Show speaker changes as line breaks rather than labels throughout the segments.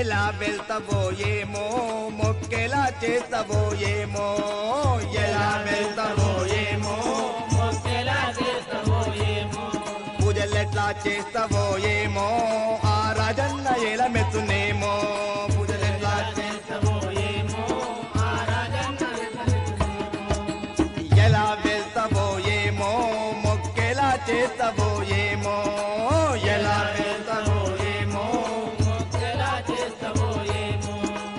ఎలా వెళ్తావో ఏమో మొక్కెలా చేస్తావో ఏమో ఎలా వెళ్తావో ఏమో
మొక్కెలా చేస్తావో ఏమో
పూజలెట్లా చేస్తావో ఏమో ఆ రాజన్న ఎలా మెచ్చునేమో పూజలెట్లా
చేస్తావో ఏమో ఆ రాజన్న
ఎలా వెళ్తావో ఏమో మొక్కెలా చేస్తావో ఏమో ఎలా వెళ్తావో ఏమో
మొక్కెలా చేస్తావో ఏమో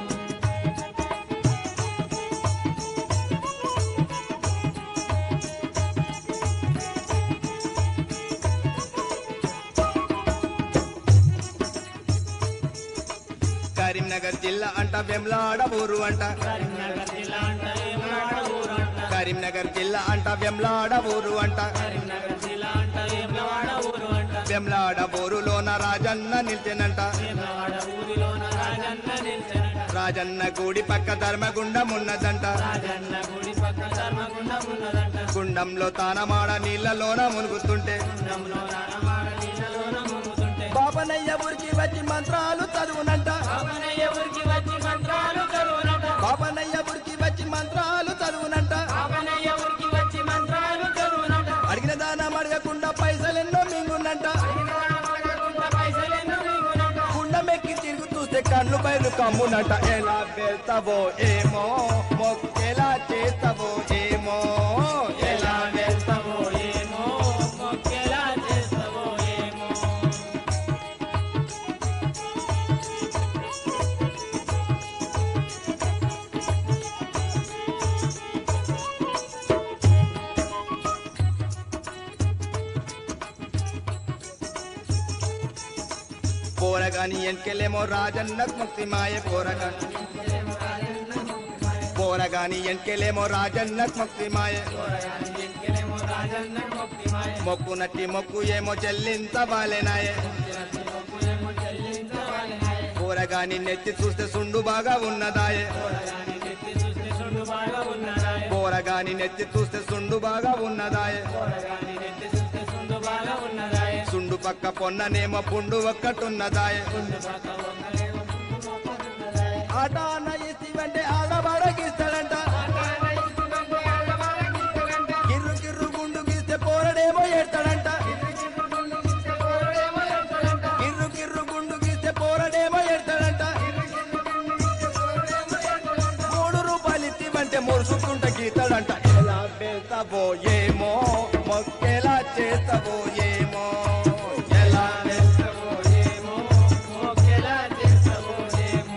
కరీంనగర్ జిల్లా అంట వెమ్లాడ ఊరు అంట
కరీంనగర్ జిల్లా అంట వేములవాడ ఊరంట
కరీంనగర్ జిల్లా అంట వెమ్లాడ ఊరు అంట
కరీంనగర్ జిల్లా అంట వేములవాడ ఊరు అంట
వెమ్లాడ ఊరులోన రాజన్న నిల్చెనంట
వేములవాడ ఊరిలోన రాజన్న నిల్చెనంట
రాజన్న గుడి పక్క ధర్మగుండం ఉన్నదంట
రాజన్న గుడి పక్క ధర్మగుండం ఉన్నదంట
గుండంలో తానమాడ నీళ్లలోన మునుగుతుంటే
గుండంలో రానమాడ నీళ్ళలోన మునుగుతుంటే
బాబనయ్య ఊరికి వచ్చి మంత్రాలు చదువునంట
బాబనయ్య ఊరికి వచ్చి మంత్రాలు చదువునంట
బాబనయ్య ఊరికి వచ్చి మంత్రాలు చదువునంట
బాబనయ్య ఊరికి వచ్చి మంత్రాలు చదువునంట
అడిగిన దానం అడగకుండా పైసలెన్నో మింగునంట
అడగకుండా పైసలెన్నో మింగునంట
గుండమెక్కి తిరుగు చూస్తే కళ్ళు బయలు కమ్మునంట ఎలా వెళ్తావో ఏమో మొక్కెలా చేస్తావో ఏమో ఎలా
చేస్తావో ఏమో మొక్కెలా చేస్తావో ఏమో
పోరగాని ఎంకెలేమో రాజన్నకు ముక్తి మాయ పోరగాని పోరగాని ఎంకెలేమో రాజన్నకు ముక్తి మాయ
ఎంకెలేమో రాజన్న మొక్కి మాయ
మొక్కు నట్టి మొక్కు ఏమో చెల్లించవాలెనాయే
ఏమో చెల్లించవాలెనాయే
పోరగాని నెత్తి చూస్తే సుండు బాగా ఉన్నదాయే
పోరగాని నెత్తి చూస్తే సుండు బాగా ఉన్నదాయే
పోరగాని నెత్తి చూస్తే సుండు బాగా ఉన్నదాయే
పోరగాని నెత్తి చూస్తే సుండు బాగా ఉన్నదాయే
సుండు పక్క పొన్ననేమో పుండు ఒక్కటున్నదాయే
సుండు పక్క వంగలేమో సుండు మొక్కలున్నదాయే
ఆట అన్న ఇస్తివంటే ఆడబడగిస్తాడంట గిర్రు గిర్రు గుండు గీస్తే పోరడేమో ఏడతాడంట గిర్రు గిర్రు గుండు గీస్తే పోరడేమో ఏడతాడంట 3 రూపాయలు ఇస్తివంటే మురుసుకుంట గీతాడంట ఎలా వెళ్తావో ఏమో మొక్కెలా చేస్తావో ఏమో ఎలా
చేస్తావో ఏమో మొక్కెలా చేస్తావో ఏమో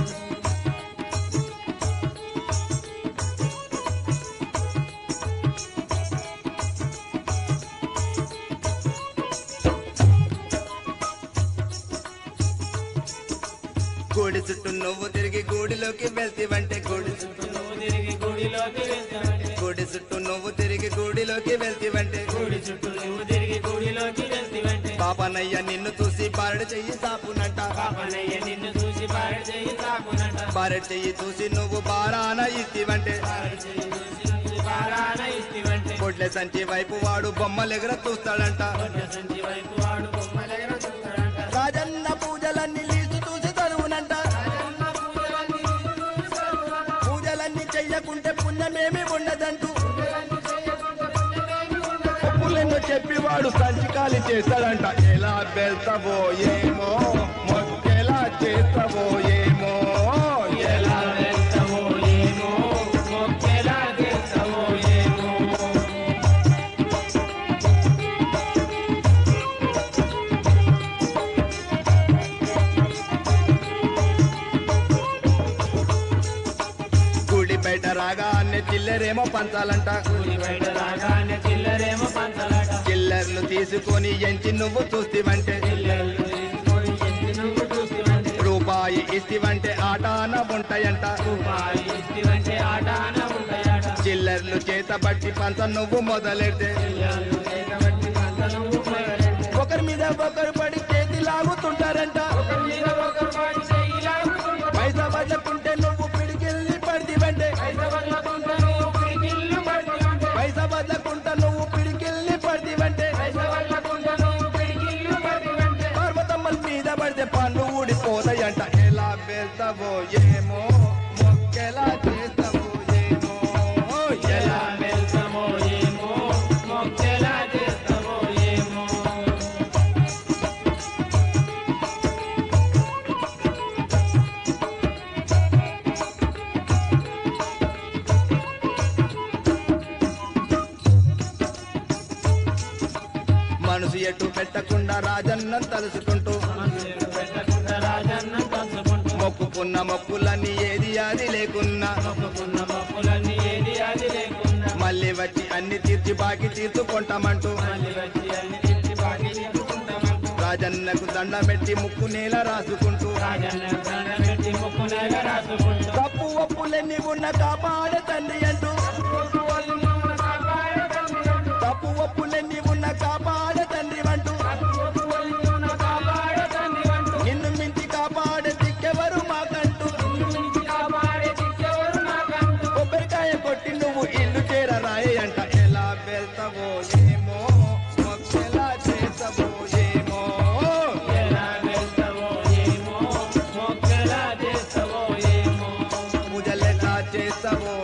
గుడి చుట్టూ నువ్వు తిరిగి గుడిలోకి వెళ్తివంటే గుడి చుట్టూ
నువ్వు తిరిగి గుడిలోకి వెళ్తావంటే
గుడి చుట్టూ నువ్వు తిరిగి గుడిలోకి వెళ్తివంటే
గుడి చుట్టూ నువ్వు తిరిగి గుడిలోకి వెళ్తావంటే
పాపనయ్య నిన్ను చూసి బారడు చెయ్యి సాపునంట
పాపనయ్య నిన్ను చూసి బారెడు చెయ్యి తాకునంట
బారడు చెయ్యి చూసి నువ్వు బారాన ఇస్తివంటే
బారెడు చెయ్యి చూసి నువ్వు బారాన ఇస్తివంటే
కొట్లే సంచి వైపు వాడు బొమ్మలెగర చూస్తాడంట
కొట్ట సంచి వైపు వాడు బొమ్మలెగర చూస్తాడంట
రాజన్న పూజలన్నీ లీసు చూసి చదువునంట
రాజన్న పూజలన్నీ చూసి చదువునంట.
పూజలన్నీ చెయ్యకుంటే పుణ్యమేమి ఉండదంటూ
పూజలన్నీ చెయ్యకుంటే పుణ్యమేమి ఉండదు.
తప్పులెన్నో చెప్పి వాడు సంచికాలి చేస్తాడంట ఎలా వెళ్తావో ఏమో మొక్కెలా చేస్తావో ఏమో
ఎలా వెళ్తావో ఏమో మొక్కెలా చేస్తావో ఏమో
గుడి బయట రాగానే చిల్లరేమో పంచాలంట
ఊరి బయట రాగానే చిల్లరేమో పంచలాట
చిల్లర్లు తీసుకొని ఎంచి నువ్వు చూస్తివంటే
పిల్లలు తీసుకొని ఎత్తి నువ్వు చూస్తావంటే
రూపాయి ఇస్తివంటే ఆటాన ఉంటాయంట
రూపాయి ఇస్తివంటే ఆట ఆన ఉంటాయట
చిల్లర్లు చేత బట్టి పంచ నువ్వు మొదలెడితే
పిల్లలు చేతబట్టి పంచ నువ్వు మొదలెడితే
ఒకరి మీద ఒకరు పడి చేతి లాగుతుంటారంట
ఒకరి మీద ఒకరు పాడి చెయ్యి లాగుతుంటారు.
పైసా బదలకుంటే నువ్వు పిడికిల్ని పడితివంటే
పైస వదలకుండా నువ్వు పిడికిళ్ళు పడితివంటే.
పైసా బదలకుంటా నువ్వు పిడికిల్ని పడితివంటే
పైస వదలకుండా నువ్వు పిడికిళ్ళు పడితివంటే.
పర్వతమ్మల మీద పడితే పండ్లు ఊడిపోతాయంట ఎలా మంటు పెట్టకుండా రాజన్నం తలుసుకుంటూ
మందులు పెట్టకుండా రాజన్నం పంచుకుంటూ
మొక్కుకున్న మొక్కులన్నీ ఏది అది లేకున్నా
మొక్కుకున్న మొక్కులన్నీ ఏది అది లేకుండా
మళ్ళీ వచ్చి అన్ని తీర్చి బాకి తీర్చుకుంటామంటూ
మళ్ళీ వచ్చి అన్ని తిరిగి బాగి తీసుకుంటామంటూ
రాజన్నకు దండం పెట్టి ముక్కు నేల రాసుకుంటూ
రాజన్న దండం పెట్టి ముక్కు నేల రాసుకుంటూ
తప్పు ఒప్పులన్నీ ఉన్న కాపాడ తండ్రి అంటూ
వాళ్ళు మమ్మల్ని కాపాడే తండ్రి అంటూ
తప్పు ఒప్పులన్నీ ఉన్న కాపాడ తండ్రి అంటూ
వాళ్ళు మమ్మల్ని కాపాడే తండ్రి అంటూ
నిన్ను మించి కాపాడే దిక్కెవరు మాకంటూ
మించి కాపాడే దిక్కెవరు నాకంటూ
కొబ్బరికాయ కొట్టి నువ్వు ఇల్లు చేరరాయి అంట ఎలా వెళ్తావో ఏమో మొక్కెలా చేస్తావో ఏమో
ఎలా వెళ్తావో ఏమో మొక్కెలా చేస్తావో ఏమో
పూజలెలా చేస్తావో